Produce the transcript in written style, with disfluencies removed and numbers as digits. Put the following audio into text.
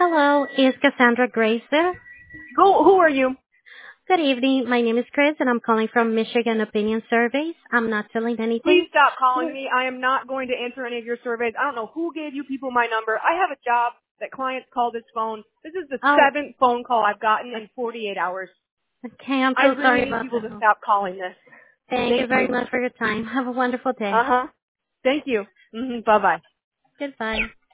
Hello, is Cassandra Grace there? Who are you? Good evening. My name is Chris, and I'm calling from Michigan Opinion Surveys. I'm not selling anything. Please stop calling me. I am not going to answer any of your surveys. I don't know who gave you people my number. I have a job that clients call this phone. This is the seventh phone call I've gotten in 48 hours. Okay, I'm I so really sorry need about people to that. stop calling this. Thank you very much for your time. Have a wonderful day. Thank you. Bye-bye. Goodbye.